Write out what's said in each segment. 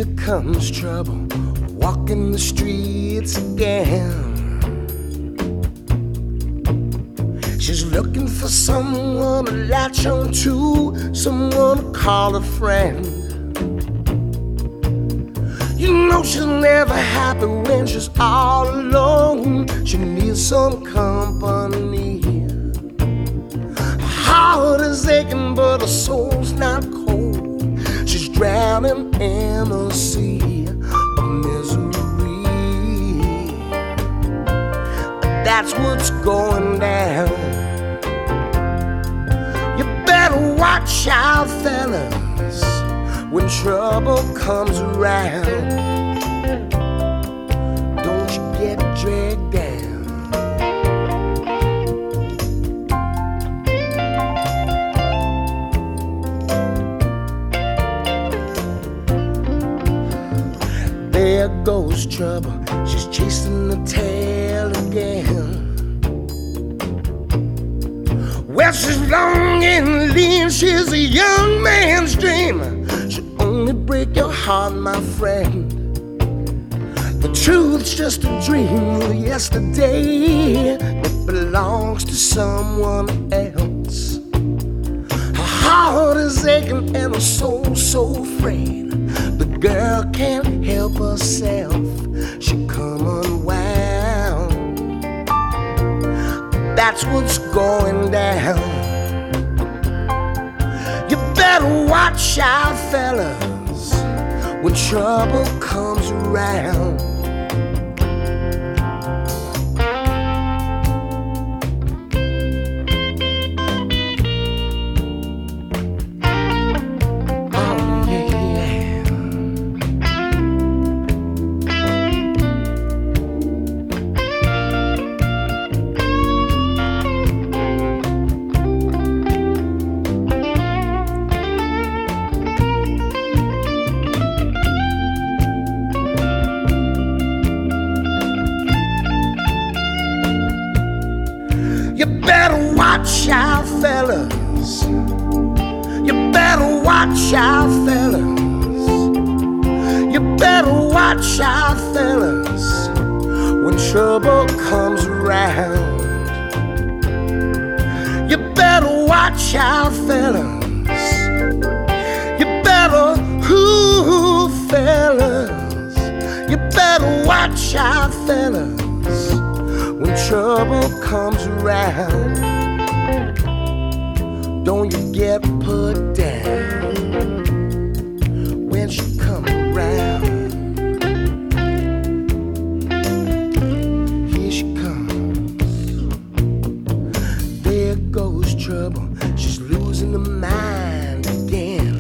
Here comes trouble, walking the streets again. She's looking for someone to latch on to, someone to call a friend. You know she's never happy when she's all alone. She needs some company. Her heart is aching but her soul's not cold. She's drowning in a sea of misery. That's what's going down. You better watch out, fellas, when trouble comes around. Don't you get dragged down. There goes trouble, she's chasing the tail again. Well, she's long and lean, she's a young man's dream. She'll only break your heart, my friend. The truth's just a dream of yesterday that belongs to someone else. Her heart is aching and her soul so frayed. The girl can't help herself, she come unwound. That's what's going down. You better watch out, fellas, when trouble comes around. You better watch out, fellas. You better watch out, fellas. You better watch out, fellas, when trouble comes around. You better watch out, fellas. You better, fellas. You better watch out, fellas, when trouble comes around. Don't you get put down when she come around. Here she comes. There goes trouble, she's losing her mind again.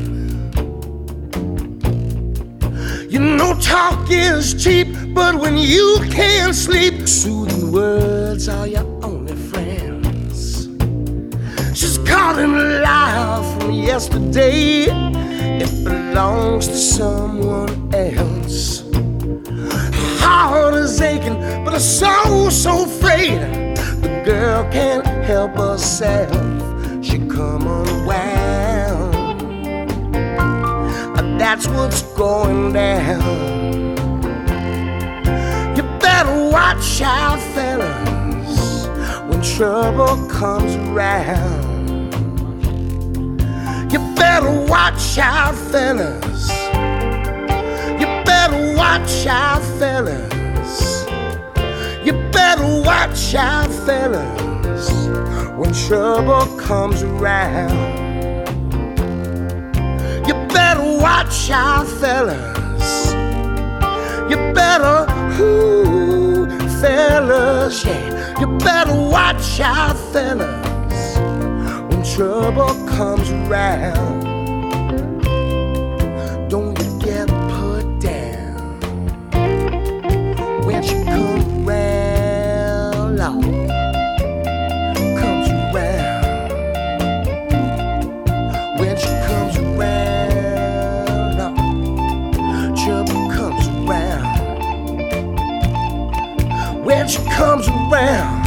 You know talk is cheap, but when you can't sleep, soothing words are your only friends. She's calling loud from yesterday. It belongs to someone else. Her heart is aching, but her soul's so frayed. The girl can't help herself, she come unwound. That's what's going down. You better watch out, fellas, when trouble comes around. You better watch out, fellas. You better watch out, fellas. You better watch out, fellas, when trouble comes around. You better watch out, fellas. You better, fellas, yeah. You better watch out, fellas, when trouble comes around. Don't you get put down when she comes around, Lord. Comes around. When she comes around, Lord, trouble comes around. When she comes around.